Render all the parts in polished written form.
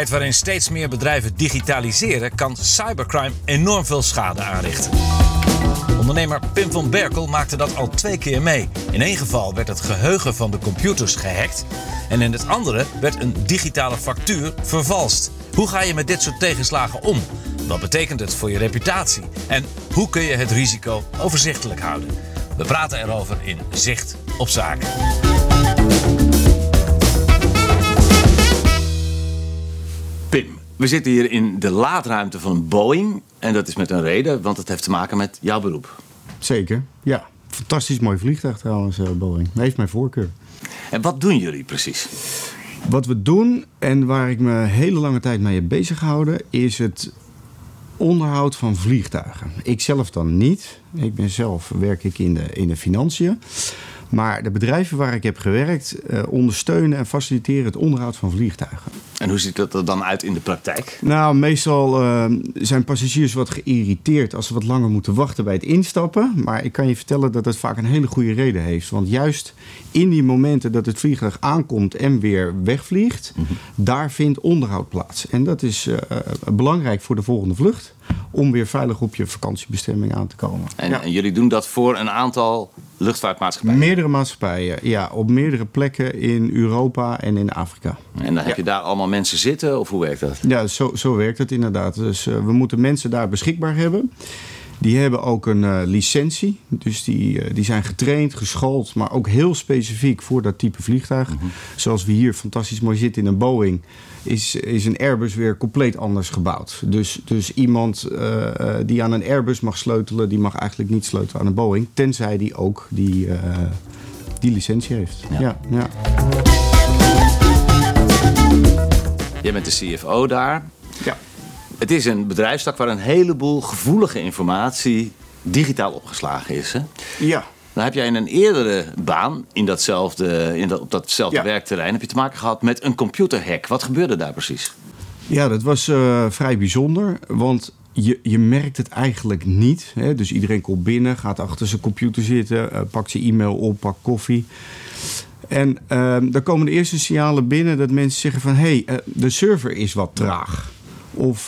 tijd waarin steeds meer bedrijven digitaliseren, kan cybercrime enorm veel schade aanrichten. Ondernemer Pim van Berkel maakte dat al 2 keer mee. In 1 geval werd het geheugen van de computers gehackt en in het andere werd een digitale factuur vervalst. Hoe ga je met dit soort tegenslagen om? Wat betekent het voor je reputatie? En hoe kun je het risico overzichtelijk houden? We praten erover in Zicht op Zaken. Pim, we zitten hier in de laadruimte van Boeing. En dat is met een reden, want het heeft te maken met jouw beroep. Zeker, ja. Fantastisch mooi vliegtuig trouwens, Boeing. Heeft mijn voorkeur. En wat doen jullie precies? Wat we doen en waar ik me hele lange tijd mee heb bezig gehouden, is het onderhoud van vliegtuigen. Ik zelf dan niet. Werk ik in de financiën. Maar de bedrijven waar ik heb gewerkt ondersteunen en faciliteren het onderhoud van vliegtuigen. En hoe ziet dat er dan uit in de praktijk? Nou, meestal zijn passagiers wat geïrriteerd als ze wat langer moeten wachten bij het instappen. Maar ik kan je vertellen dat het vaak een hele goede reden heeft. Want juist in die momenten dat het vliegtuig aankomt en weer wegvliegt, daar vindt onderhoud plaats. En dat is belangrijk voor de volgende vlucht om weer veilig op je vakantiebestemming aan te komen. En jullie doen dat voor een aantal luchtvaartmaatschappijen? Meerdere maatschappijen, ja. Op meerdere plekken in Europa en in Afrika. En dan heb je daar allemaal mensen zitten, of hoe werkt dat? Ja, zo werkt het inderdaad. Dus we moeten mensen daar beschikbaar hebben. Die hebben ook een licentie. Dus die zijn getraind, geschoold, maar ook heel specifiek voor dat type vliegtuig. Zoals we hier fantastisch mooi zitten in een Boeing, is een Airbus weer compleet anders gebouwd. Dus iemand die aan een Airbus mag sleutelen, die mag eigenlijk niet sleutelen aan een Boeing, tenzij die ook die licentie heeft. Ja. Jij bent de CFO daar. Ja. Het is een bedrijfstak waar een heleboel gevoelige informatie digitaal opgeslagen is. Hè? Ja. Dan heb jij in een eerdere baan op datzelfde werkterrein heb je te maken gehad met een computerhack. Wat gebeurde daar precies? Ja, dat was vrij bijzonder, want je merkt het eigenlijk niet. Hè? Dus iedereen komt binnen, gaat achter zijn computer zitten, pakt zijn e-mail op, pakt koffie. En dan komen de eerste signalen binnen dat mensen zeggen van de server is wat traag. Of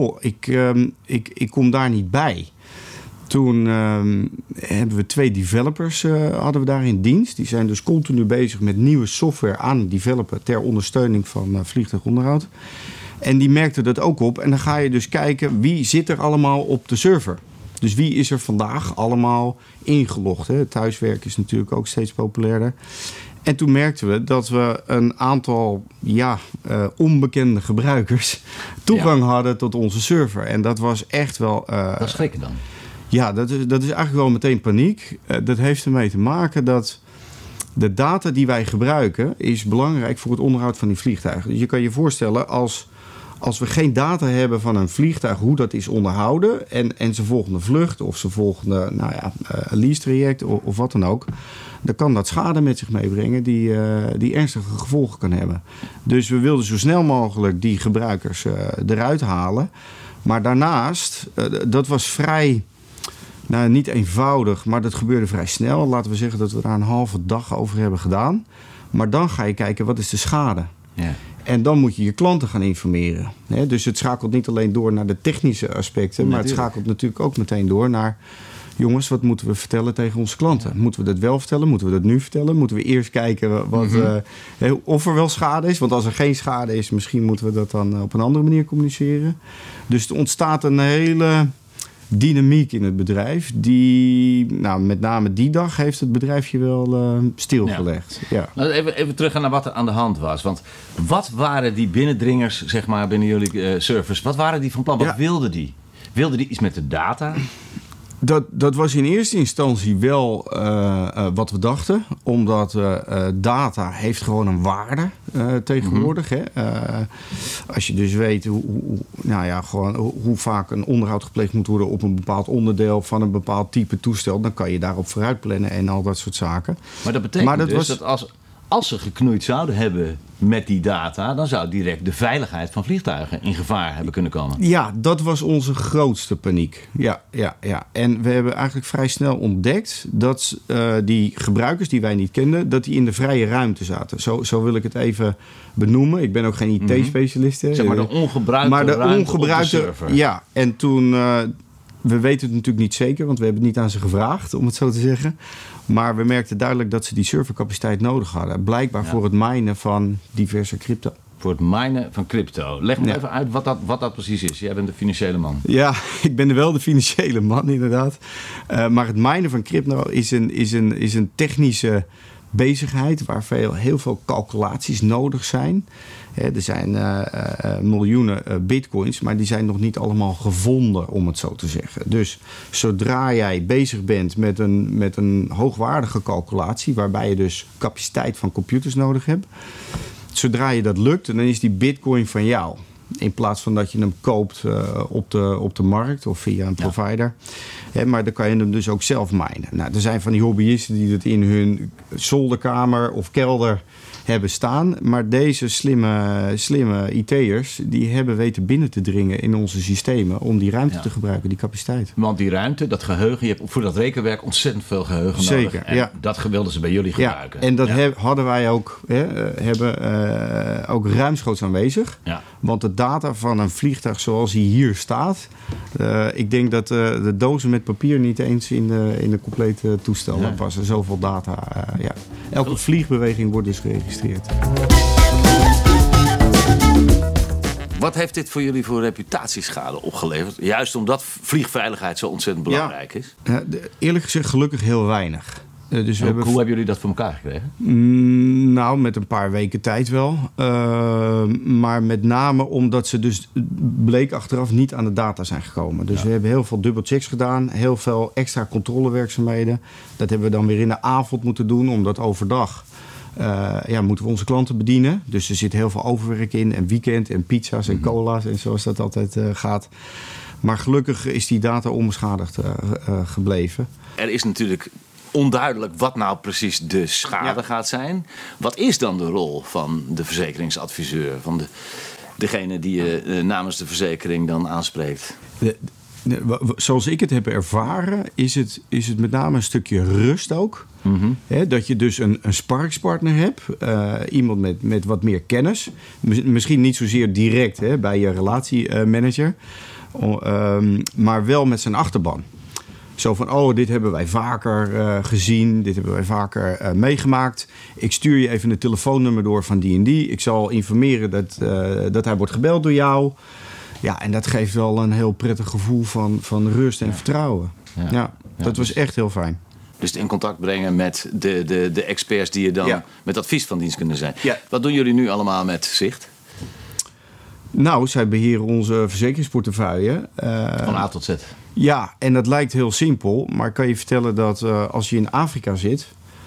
ik kom daar niet bij. Toen hebben we 2 developers hadden we daar in dienst. Die zijn dus continu bezig met nieuwe software aan het developen ter ondersteuning van vliegtuigonderhoud. En die merkten dat ook op. En dan ga je dus kijken wie zit er allemaal op de server. Dus wie is er vandaag allemaal ingelogd. Hè? Thuiswerk is natuurlijk ook steeds populairder. En toen merkten we dat we een aantal onbekende gebruikers toegang hadden tot onze server. En dat was echt wel... Wat schrikken dan? Ja, dat is eigenlijk wel meteen paniek. Dat heeft ermee te maken dat de data die wij gebruiken is belangrijk voor het onderhoud van die vliegtuigen. Dus je kan je voorstellen als we geen data hebben van een vliegtuig, hoe dat is onderhouden en zijn volgende vlucht of zijn volgende lease-traject of wat dan ook, dan kan dat schade met zich meebrengen die ernstige gevolgen kan hebben. Dus we wilden zo snel mogelijk die gebruikers eruit halen. Maar daarnaast, dat was vrij, niet eenvoudig, maar dat gebeurde vrij snel. Laten we zeggen dat we daar een halve dag over hebben gedaan. Maar dan ga je kijken, wat is de schade? Ja. En dan moet je je klanten gaan informeren. Dus het schakelt niet alleen door naar de technische aspecten, maar het schakelt natuurlijk ook meteen door naar, jongens, wat moeten we vertellen tegen onze klanten? Moeten we dat wel vertellen? Moeten we dat nu vertellen? Moeten we eerst kijken of er wel schade is? Want als er geen schade is, misschien moeten we dat dan op een andere manier communiceren. Dus er ontstaat een hele dynamiek in het bedrijf. Die, met name die dag heeft het bedrijfje wel stilgelegd. Ja. Nou, even terug naar wat er aan de hand was. Want wat waren die binnendringers, zeg maar, binnen jullie servers? Wat waren die van plan? Wat wilden die? Wilden die iets met de data? Dat was in eerste instantie wel wat we dachten. Omdat data heeft gewoon een waarde tegenwoordig. Hè? Als je dus weet hoe vaak een onderhoud gepleegd moet worden op een bepaald onderdeel van een bepaald type toestel, dan kan je daarop vooruit plannen en al dat soort zaken. Maar dat betekent dat als ze geknoeid zouden hebben met die data, dan zou direct de veiligheid van vliegtuigen in gevaar hebben kunnen komen. Ja, dat was onze grootste paniek. Ja. En we hebben eigenlijk vrij snel ontdekt dat die gebruikers die wij niet kenden, dat die in de vrije ruimte zaten. Zo wil ik het even benoemen. Ik ben ook geen IT-specialist. Zeg maar de ongebruikte ruimte op de server. Ja, en toen... we weten het natuurlijk niet zeker, want we hebben het niet aan ze gevraagd, om het zo te zeggen. Maar we merkten duidelijk dat ze die servercapaciteit nodig hadden. Blijkbaar voor het minen van diverse crypto. Voor het minen van crypto. Leg me even uit wat dat precies is. Jij bent de financiële man. Ja, ik ben wel de financiële man, inderdaad. Maar het minen van crypto is een technische bezigheid waar heel veel calculaties nodig zijn. Er zijn miljoenen bitcoins, maar die zijn nog niet allemaal gevonden, om het zo te zeggen. Dus zodra jij bezig bent met een hoogwaardige calculatie, waarbij je dus capaciteit van computers nodig hebt, zodra je dat lukt, dan is die bitcoin van jou. In plaats van dat je hem koopt op de markt of via een provider. Maar dan kan je hem dus ook zelf minen. Nou, er zijn van die hobbyisten die het in hun zolderkamer of kelder hebben staan. Maar deze slimme IT'ers, die hebben weten binnen te dringen in onze systemen om die ruimte te gebruiken, die capaciteit. Want die ruimte, dat geheugen, je hebt voor dat rekenwerk ontzettend veel geheugen nodig. Zeker, en dat wilden ze bij jullie gebruiken. En dat hadden wij ook, hebben ook ruimschoots aanwezig. Ja. Want de data van een vliegtuig zoals hij hier staat, ik denk dat de dozen met papier niet eens in de complete toestel passen. Zoveel data. Elke vliegbeweging wordt dus geregistreerd. Wat heeft dit voor jullie voor reputatieschade opgeleverd? Juist omdat vliegveiligheid zo ontzettend belangrijk is. Eerlijk gezegd gelukkig heel weinig. Dus hoe hebben jullie dat voor elkaar gekregen? Nou, met een paar weken tijd wel. Maar met name omdat ze dus bleek achteraf niet aan de data zijn gekomen. Dus we hebben heel veel dubbelchecks gedaan. Heel veel extra controlewerkzaamheden. Dat hebben we dan weer in de avond moeten doen. Omdat overdag moeten we onze klanten bedienen. Dus er zit heel veel overwerk in. En weekend en pizza's en cola's en zoals dat altijd gaat. Maar gelukkig is die data onbeschadigd gebleven. Er is natuurlijk onduidelijk wat nou precies de schade gaat zijn. Wat is dan de rol van de verzekeringsadviseur? Van degene die je namens de verzekering dan aanspreekt? Zoals ik het heb ervaren, is het met name een stukje rust ook. Mm-hmm. Dat je dus een sparringspartner hebt. Iemand met wat meer kennis. Misschien niet zozeer direct bij je relatiemanager. Maar wel met zijn achterban. Zo van, dit hebben wij vaker gezien. Dit hebben wij vaker meegemaakt. Ik stuur je even een telefoonnummer door van die en die. Ik zal informeren dat hij wordt gebeld door jou. Ja, en dat geeft wel een heel prettig gevoel van rust en vertrouwen. Ja, dat was echt heel fijn. Dus in contact brengen met de experts die je dan met advies van dienst kunnen zijn. Ja. Wat doen jullie nu allemaal met Zicht? Nou, zij beheren onze verzekeringsportefeuille. Van A tot Z. Ja, en dat lijkt heel simpel. Maar ik kan je vertellen dat als je in Afrika zit,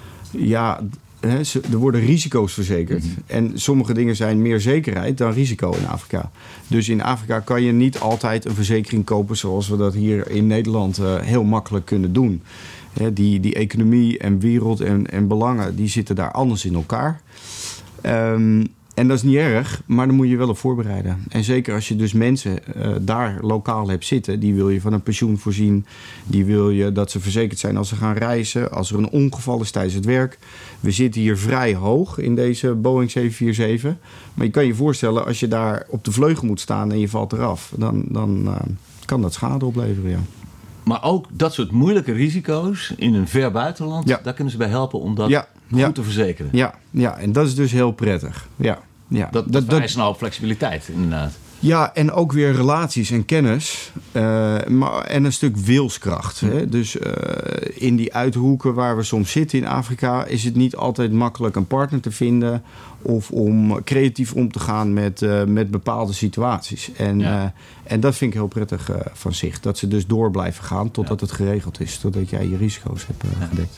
er worden risico's verzekerd. Mm-hmm. En sommige dingen zijn meer zekerheid dan risico in Afrika. Dus in Afrika kan je niet altijd een verzekering kopen zoals we dat hier in Nederland heel makkelijk kunnen doen. Die economie en wereld en belangen, die zitten daar anders in elkaar. En dat is niet erg, maar dan moet je wel op voorbereiden. En zeker als je dus mensen daar lokaal hebt zitten, die wil je van een pensioen voorzien. Die wil je dat ze verzekerd zijn als ze gaan reizen, als er een ongeval is tijdens het werk. We zitten hier vrij hoog in deze Boeing 747. Maar je kan je voorstellen, als je daar op de vleugel moet staan en je valt eraf, dan kan dat schade opleveren, ja. Maar ook dat soort moeilijke risico's in een ver buitenland, daar kunnen ze bij helpen om dat goed te verzekeren. Ja, en dat is dus heel prettig. Ja. Dat vereist nou flexibiliteit, inderdaad. Ja, en ook weer relaties en kennis. En een stuk wilskracht. Hè? Dus in die uithoeken waar we soms zitten in Afrika, is het niet altijd makkelijk een partner te vinden of om creatief om te gaan met bepaalde situaties. En dat vind ik heel prettig van Zicht. Dat ze dus door blijven gaan totdat het geregeld is. Totdat jij je risico's hebt gedekt.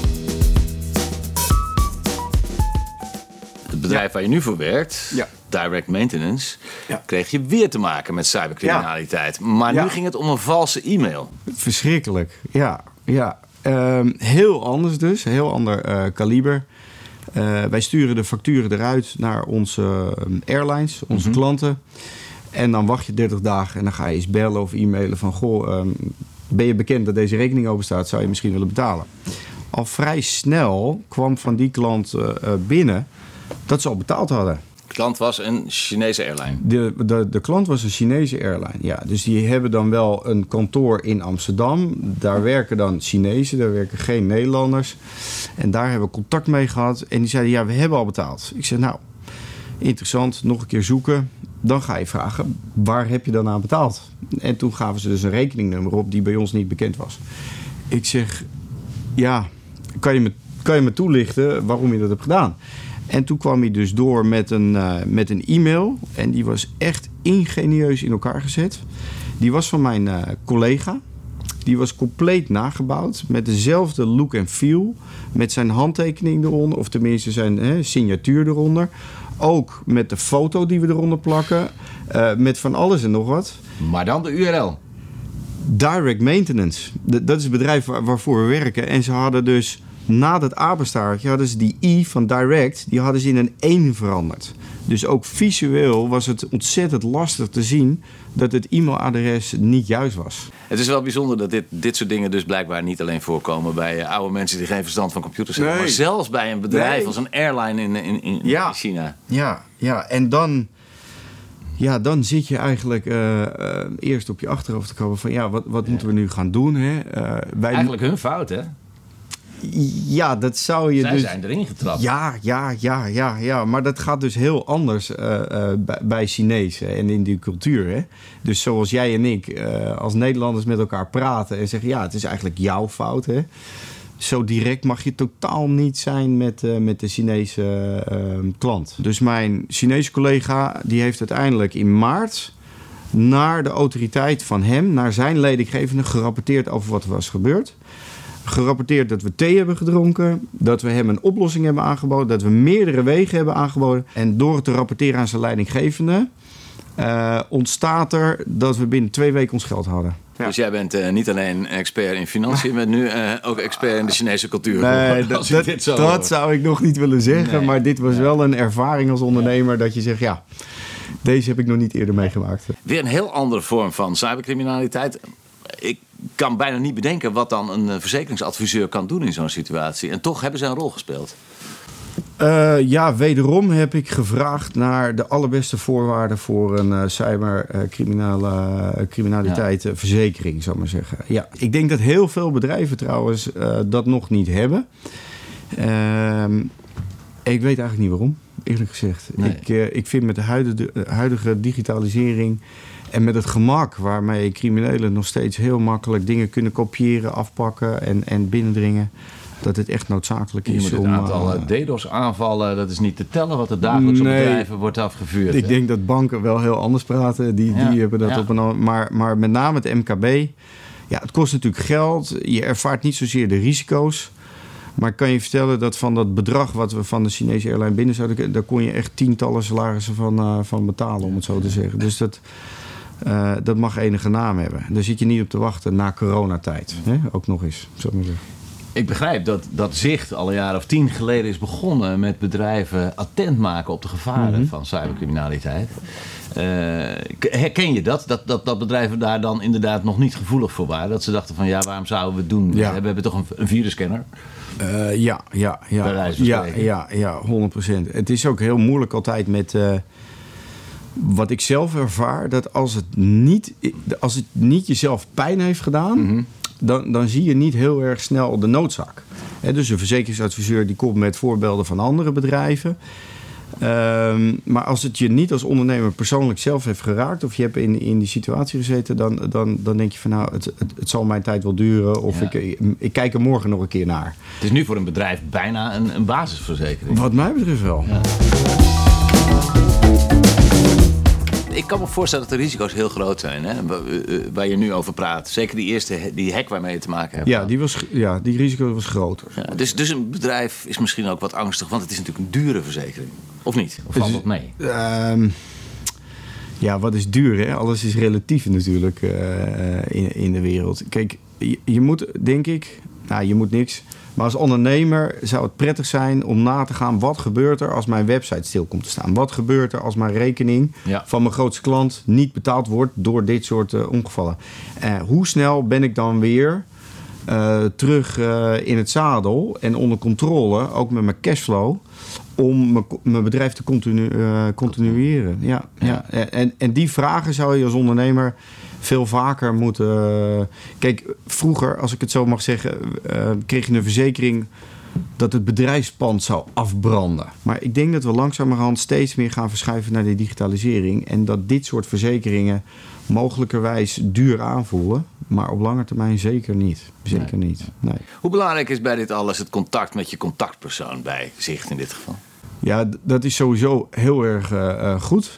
Het bedrijf waar je nu voor werkt, Direct Maintenance, kreeg je weer te maken met cybercriminaliteit. Maar nu ging het om een valse e-mail. Verschrikkelijk, ja. Heel anders dus, heel ander kaliber. Wij sturen de facturen eruit naar onze airlines, onze klanten. En dan wacht je 30 dagen en dan ga je eens bellen of e-mailen van... Goh, ben je bekend dat deze rekening open staat? Zou je misschien willen betalen? Al vrij snel kwam van die klant binnen dat ze al betaald hadden. De klant was een Chinese airline. De klant was een Chinese airline, ja. Dus die hebben dan wel een kantoor in Amsterdam. Daar werken dan Chinezen, daar werken geen Nederlanders. En daar hebben we contact mee gehad. En die zeiden, ja, we hebben al betaald. Ik zei, nou, interessant, nog een keer zoeken. Dan ga je vragen, waar heb je dan aan betaald? En toen gaven ze dus een rekeningnummer op die bij ons niet bekend was. Ik zeg, ja, kan je me toelichten waarom je dat hebt gedaan? En toen kwam hij dus door met een e-mail. En die was echt ingenieus in elkaar gezet. Die was van mijn collega. Die was compleet nagebouwd. Met dezelfde look en feel. Met zijn handtekening eronder. Of tenminste zijn signatuur eronder. Ook met de foto die we eronder plakken. Met van alles en nog wat. Maar dan de URL. Direct Maintenance. Dat is het bedrijf waarvoor we werken. En ze hadden dus... Na dat apenstaartje hadden ze die I van Direct, die hadden ze in een 1 veranderd. Dus ook visueel was het ontzettend lastig te zien dat het e-mailadres niet juist was. Het is wel bijzonder dat dit soort dingen dus blijkbaar niet alleen voorkomen bij oude mensen die geen verstand van computers hebben. Nee. Maar zelfs bij een bedrijf als een airline in China. Ja, en dan zit je eigenlijk eerst op je achterhoofd te komen van wat moeten we nu gaan doen? Hè? Eigenlijk hun fout, hè? Ja, dat zou je Zij zijn erin getrapt. Ja. Maar dat gaat dus heel anders bij Chinezen en in die cultuur. Hè? Dus zoals jij en ik als Nederlanders met elkaar praten en zeggen... ja, het is eigenlijk jouw fout. Hè? Zo direct mag je totaal niet zijn met de Chinese klant. Dus mijn Chinese collega die heeft uiteindelijk in maart... naar de autoriteit van hem, naar zijn leidinggevende... gerapporteerd over wat er was gebeurd. Gerapporteerd dat we thee hebben gedronken. Dat we hem een oplossing hebben aangeboden. Dat we meerdere wegen hebben aangeboden. En door het te rapporteren aan zijn leidinggevende... ontstaat er dat we binnen 2 weken ons geld hadden. Ja. Dus jij bent niet alleen expert in financiën... maar nu ook expert in de Chinese cultuur. Nee, dat zou ik nog niet willen zeggen. Nee. Maar dit was wel een ervaring als ondernemer... dat je zegt, ja, deze heb ik nog niet eerder meegemaakt. Weer een heel andere vorm van cybercriminaliteit... Ik kan bijna niet bedenken wat dan een verzekeringsadviseur kan doen in zo'n situatie. En toch hebben ze een rol gespeeld. Wederom heb ik gevraagd naar de allerbeste voorwaarden voor een cybercriminaliteit verzekering, zou ik maar zeggen. Ja, ik denk dat heel veel bedrijven trouwens dat nog niet hebben. Ik weet eigenlijk niet waarom, eerlijk gezegd. Nee. Ik vind met de huidige digitalisering... En met het gemak waarmee criminelen nog steeds heel makkelijk dingen kunnen kopiëren, afpakken en binnendringen, dat het echt noodzakelijk is om... Het aantal DDoS-aanvallen, dat is niet te tellen wat er dagelijks op bedrijven wordt afgevuurd. Ik denk dat banken wel heel anders praten. Die hebben dat op een... Maar met name het MKB, ja, het kost natuurlijk geld. Je ervaart niet zozeer de risico's. Maar ik kan je vertellen dat van dat bedrag wat we van de Chinese airline binnen zouden... daar kon je echt tientallen salarissen van betalen, om het zo te zeggen. Dus dat mag enige naam hebben. Daar zit je niet op te wachten na coronatijd. Hè? Ook nog eens, zou ik maar zeggen. Ik begrijp dat Zicht al een jaar of 10 geleden is begonnen met bedrijven attent maken op de gevaren van cybercriminaliteit. Herken je dat bedrijven daar dan inderdaad nog niet gevoelig voor waren? Dat ze dachten van waarom zouden we het doen? Ja. We hebben toch een virusscanner? Ja, 100%. Het is ook heel moeilijk altijd met... wat ik zelf ervaar, dat als het niet jezelf pijn heeft gedaan... Dan zie je niet heel erg snel de noodzaak. Dus een verzekeringsadviseur die komt met voorbeelden van andere bedrijven. Maar als het je niet als ondernemer persoonlijk zelf heeft geraakt... of je hebt in die situatie gezeten... dan denk je van het zal mijn tijd wel duren... of ik kijk er morgen nog een keer naar. Het is nu voor een bedrijf bijna een basisverzekering. Wat mij betreft wel. Ja. Ik kan me voorstellen dat de risico's heel groot zijn, hè? Waar je nu over praat. Zeker die hack waarmee je te maken hebt. Die risico was groter. Ja, dus een bedrijf is misschien ook wat angstig, want het is natuurlijk een dure verzekering. Of niet? Of valt dat mee? Wat is duur, hè? Alles is relatief natuurlijk in de wereld. Kijk, je moet, denk ik... je moet niks... Maar als ondernemer zou het prettig zijn om na te gaan... wat gebeurt er als mijn website stil komt te staan? Wat gebeurt er als mijn rekening van mijn grootste klant... niet betaald wordt door dit soort ongevallen? Hoe snel ben ik dan weer terug in het zadel en onder controle... ook met mijn cashflow... om mijn bedrijf te continueren. Ja. En die vragen zou je als ondernemer veel vaker moeten... Kijk, vroeger, als ik het zo mag zeggen... kreeg je een verzekering dat het bedrijfspand zou afbranden. Maar ik denk dat we langzamerhand steeds meer gaan verschuiven naar de digitalisering... en dat dit soort verzekeringen mogelijkerwijs duur aanvoelen... maar op lange termijn zeker niet. Zeker niet. Nee. Hoe belangrijk is bij dit alles het contact met je contactpersoon bij Zicht in dit geval? Ja, dat is sowieso heel erg goed.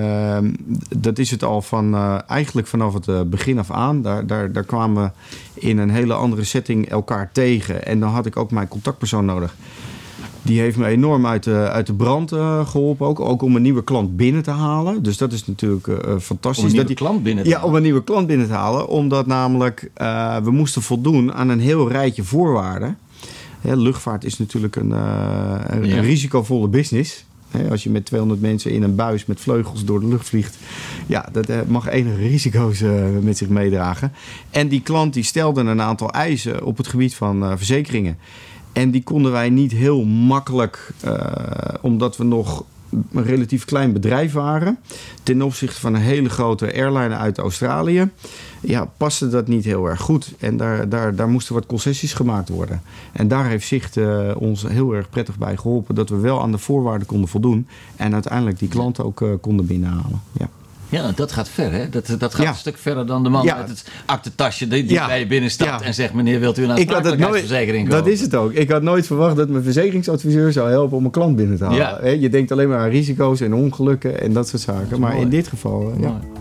Dat is het al eigenlijk vanaf het begin af aan. Daar kwamen we in een hele andere setting elkaar tegen. En dan had ik ook mijn contactpersoon nodig. Die heeft me enorm uit de brand geholpen. Ook om een nieuwe klant binnen te halen. Dus dat is natuurlijk fantastisch. Om een nieuwe klant binnen te halen? Ja, om een nieuwe klant binnen te halen. Omdat namelijk we moesten voldoen aan een heel rijtje voorwaarden. Ja, luchtvaart is natuurlijk een risicovolle business. Als je met 200 mensen in een buis met vleugels door de lucht vliegt... ja, dat mag enige risico's met zich meedragen. En die klant die stelde een aantal eisen op het gebied van verzekeringen. En die konden wij niet heel makkelijk... omdat we nog een relatief klein bedrijf waren... ten opzichte van een hele grote airline uit Australië... ja, paste dat niet heel erg goed. En daar moesten wat concessies gemaakt worden. En daar heeft Zicht ons heel erg prettig bij geholpen... dat we wel aan de voorwaarden konden voldoen... en uiteindelijk die klant ook konden binnenhalen. Ja. Ja, dat gaat ver, hè? Dat gaat een stuk verder dan de man met het aktentasje die bij je binnenstapt en zegt... meneer, wilt u een aansprakelijkheidsverzekering kopen? Dat is het ook. Ik had nooit verwacht dat mijn verzekeringsadviseur zou helpen om een klant binnen te halen. Ja. Je denkt alleen maar aan risico's en ongelukken en dat soort zaken. Maar in dit geval,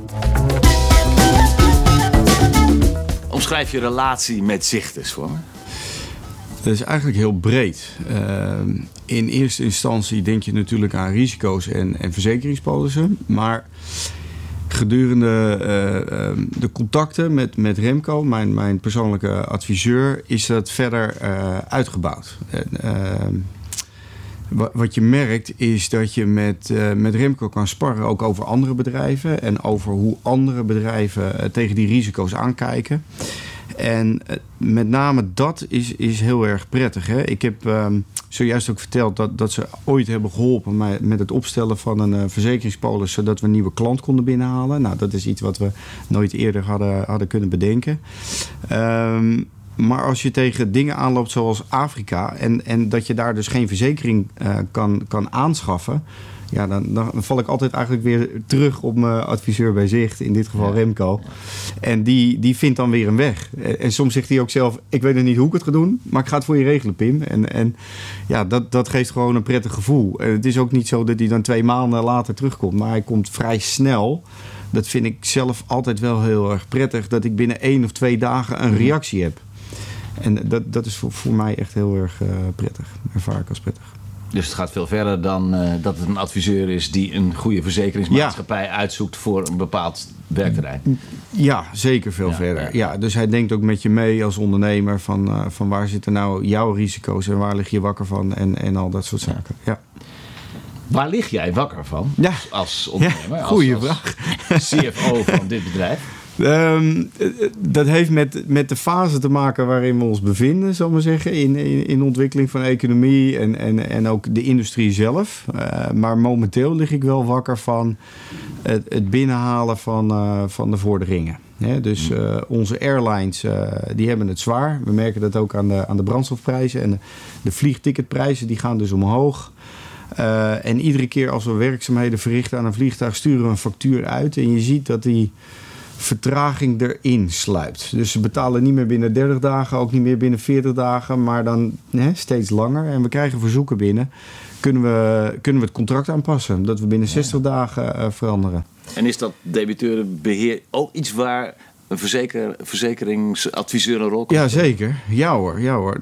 Omschrijf je relatie met Zicht eens voor me. Dat is eigenlijk heel breed. In eerste instantie denk je natuurlijk aan risico's en verzekeringspolissen. Maar gedurende de contacten met Remco, mijn persoonlijke adviseur, is dat verder uitgebouwd. Wat je merkt is dat je met Remco kan sparren ook over andere bedrijven en over hoe andere bedrijven tegen die risico's aankijken. En met name dat is heel erg prettig. Hè? Ik heb zojuist ook verteld dat ze ooit hebben geholpen met het opstellen van een verzekeringspolis, zodat we een nieuwe klant konden binnenhalen. Nou, dat is iets wat we nooit eerder hadden kunnen bedenken. Maar als je tegen dingen aanloopt zoals Afrika en dat je daar dus geen verzekering kan aanschaffen, ja, dan val ik altijd eigenlijk weer terug op mijn adviseur bij Zicht, in dit geval Remco. En die vindt dan weer een weg. En soms zegt hij ook zelf, ik weet nog niet hoe ik het ga doen, maar ik ga het voor je regelen, Pim. En ja, dat geeft gewoon een prettig gevoel. En het is ook niet zo dat hij dan 2 maanden later terugkomt, maar hij komt vrij snel. Dat vind ik zelf altijd wel heel erg prettig, dat ik binnen 1 of 2 dagen een reactie heb. En dat is voor mij echt heel erg prettig. Ervaar ik als prettig. Dus het gaat veel verder dan dat het een adviseur is die een goede verzekeringsmaatschappij uitzoekt voor een bepaald werkterrein. Ja, zeker veel verder. Ja, dus hij denkt ook met je mee als ondernemer van waar zitten nou jouw risico's en waar lig je wakker van en al dat soort zaken. Ja. Waar lig jij wakker van als ondernemer? Ja, goeie vraag. CFO van dit bedrijf? Dat heeft met de fase te maken waarin we ons bevinden, zal ik maar zeggen, in de ontwikkeling van economie en ook de industrie zelf. Maar momenteel lig ik wel wakker van het binnenhalen van de vorderingen. Dus onze airlines die hebben het zwaar. We merken dat ook aan de brandstofprijzen en de vliegticketprijzen, die gaan dus omhoog. En iedere keer als we werkzaamheden verrichten aan een vliegtuig, sturen we een factuur uit en je ziet dat die vertraging erin sluipt. Dus ze betalen niet meer binnen 30 dagen, ook niet meer binnen 40 dagen, maar dan steeds langer. En we krijgen verzoeken binnen. Kunnen we het contract aanpassen? Dat we binnen 60 dagen veranderen. En is dat debiteurenbeheer ook iets waar een verzekeringsadviseur een rol kan spelen? Ja, zeker. Ja hoor.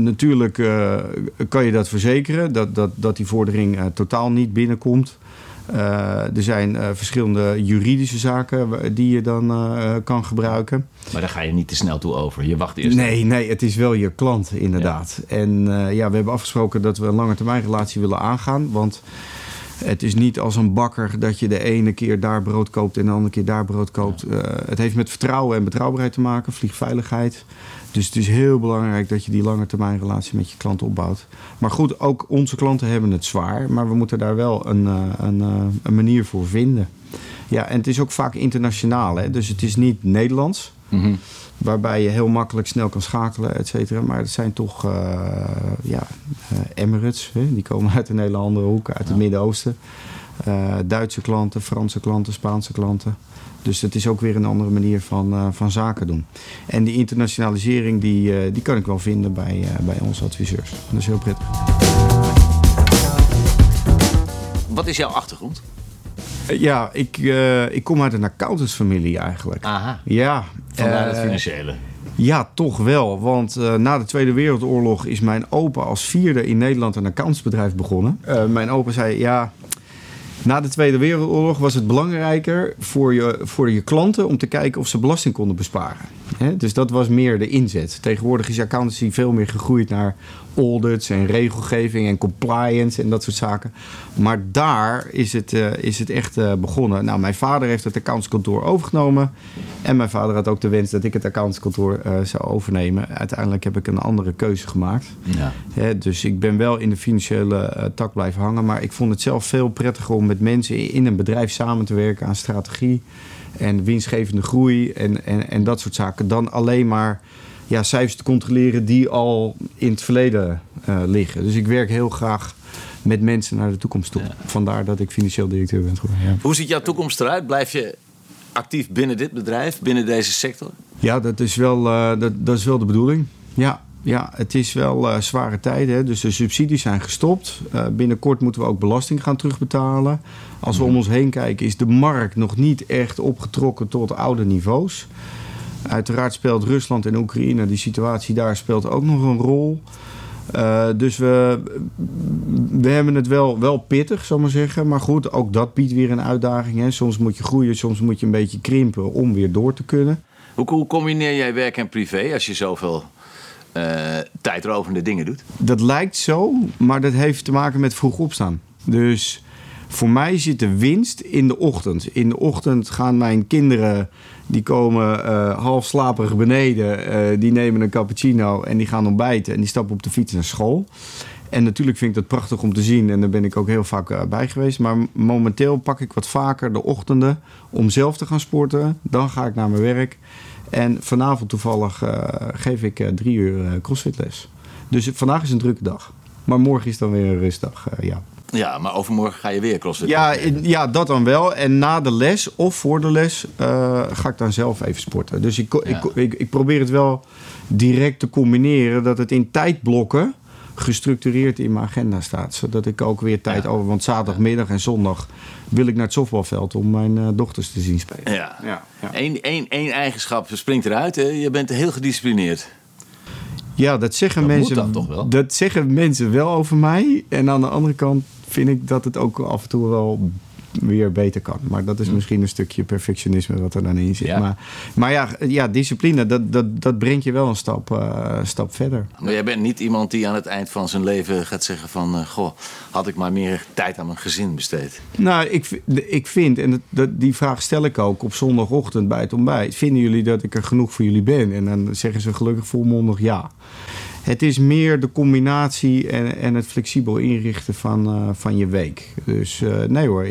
Natuurlijk kan je dat verzekeren, dat die vordering totaal niet binnenkomt. Er zijn verschillende juridische zaken die je dan kan gebruiken. Maar daar ga je niet te snel toe over. Je wacht eerst. Nee, het is wel je klant inderdaad. Ja. En we hebben afgesproken dat we een lange termijn relatie willen aangaan. Want het is niet als een bakker dat je de ene keer daar brood koopt en de andere keer daar brood koopt. Het heeft met vertrouwen en betrouwbaarheid te maken, vliegveiligheid. Dus het is heel belangrijk dat je die lange termijn relatie met je klant opbouwt. Maar goed, ook onze klanten hebben het zwaar. Maar we moeten daar wel een manier voor vinden. Ja, en het is ook vaak internationaal. Hè? Dus het is niet Nederlands. Mm-hmm. Waarbij je heel makkelijk snel kan schakelen, et cetera. Maar het zijn toch Emirates. Hè? Die komen uit een hele andere hoek, uit het Midden-Oosten. Duitse klanten, Franse klanten, Spaanse klanten. Dus het is ook weer een andere manier van zaken doen. En die internationalisering die kan ik wel vinden bij onze adviseurs. Dat is heel prettig. Wat is jouw achtergrond? Ja, ik kom uit een accountantsfamilie eigenlijk. Aha. Ja. Vandaar het financiële. Ja, toch wel. Want na de Tweede Wereldoorlog is mijn opa als 4e in Nederland een accountantsbedrijf begonnen. Mijn opa zei, na de Tweede Wereldoorlog was het belangrijker voor je klanten om te kijken of ze belasting konden besparen. Dus dat was meer de inzet. Tegenwoordig is accountancy veel meer gegroeid naar audits en regelgeving en compliance en dat soort zaken. Maar daar is het echt begonnen. Nou, mijn vader heeft het accountantskantoor overgenomen. En mijn vader had ook de wens dat ik het accountantskantoor zou overnemen. Uiteindelijk heb ik een andere keuze gemaakt. Ja. Dus ik ben wel in de financiële tak blijven hangen. Maar ik vond het zelf veel prettiger om met mensen in een bedrijf samen te werken aan strategie en winstgevende groei en dat soort zaken. Dan alleen maar cijfers te controleren die al in het verleden liggen. Dus ik werk heel graag met mensen naar de toekomst toe. Ja. Vandaar dat ik financieel directeur ben geworden. Ja. Hoe ziet jouw toekomst eruit? Blijf je actief binnen dit bedrijf, binnen deze sector? Ja, dat is wel de bedoeling. Ja, het is wel zware tijden. Hè? Dus de subsidies zijn gestopt. Binnenkort moeten we ook belasting gaan terugbetalen. Als we om ons heen kijken is de markt nog niet echt opgetrokken tot oude niveaus. Uiteraard speelt Rusland en Oekraïne, die situatie daar speelt ook nog een rol. Dus we hebben het wel pittig, zal ik maar zeggen. Maar goed, ook dat biedt weer een uitdaging. Hè? Soms moet je groeien, soms moet je een beetje krimpen om weer door te kunnen. Hoe combineer jij werk en privé als je zoveel tijdrovende dingen doet? Dat lijkt zo, maar dat heeft te maken met vroeg opstaan. Dus voor mij zit de winst in de ochtend. In de ochtend gaan mijn kinderen, die komen half slaperig beneden. Die nemen een cappuccino en die gaan ontbijten. En die stappen op de fiets naar school. En natuurlijk vind ik dat prachtig om te zien. En daar ben ik ook heel vaak bij geweest. Maar momenteel pak ik wat vaker de ochtenden om zelf te gaan sporten. Dan ga ik naar mijn werk. En vanavond toevallig geef ik 3 uur crossfitles. Dus vandaag is een drukke dag. Maar morgen is dan weer een rustdag, Ja, maar overmorgen ga je weer crossfit. Ja, dat dan wel. En na de les of voor de les ga ik dan zelf even sporten. Dus ik probeer het wel direct te combineren. Dat het in tijdblokken gestructureerd in mijn agenda staat. Zodat ik ook weer tijd over. Want zaterdagmiddag en zondag wil ik naar het softbalveld om mijn dochters te zien spelen. Ja. Eén eigenschap springt eruit. Hè? Je bent heel gedisciplineerd. Ja, dat zeggen mensen. Moet dat toch wel? Dat zeggen mensen wel over mij. En aan de andere kant vind ik dat het ook af en toe wel weer beter kan. Maar dat is misschien een stukje perfectionisme wat er dan in zit. Ja. Maar discipline, dat brengt je wel een stap verder. Maar jij bent niet iemand die aan het eind van zijn leven gaat zeggen van had ik maar meer tijd aan mijn gezin besteed? Nou, ik vind, en die vraag stel ik ook op zondagochtend bij het ontbijt. Vinden jullie dat ik er genoeg voor jullie ben? En dan zeggen ze gelukkig volmondig ja. Het is meer de combinatie en het flexibel inrichten van je week. Dus nee hoor,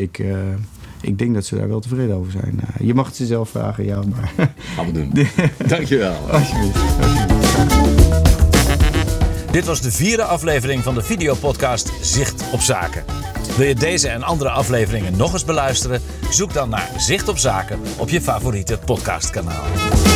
ik denk dat ze daar wel tevreden over zijn. Je mag het ze zelf vragen, ja. Maar gaan we doen. Dankjewel. Alsjeblieft. Dit was de 4e aflevering van de videopodcast Zicht op Zaken. Wil je deze en andere afleveringen nog eens beluisteren? Zoek dan naar Zicht op Zaken op je favoriete podcastkanaal.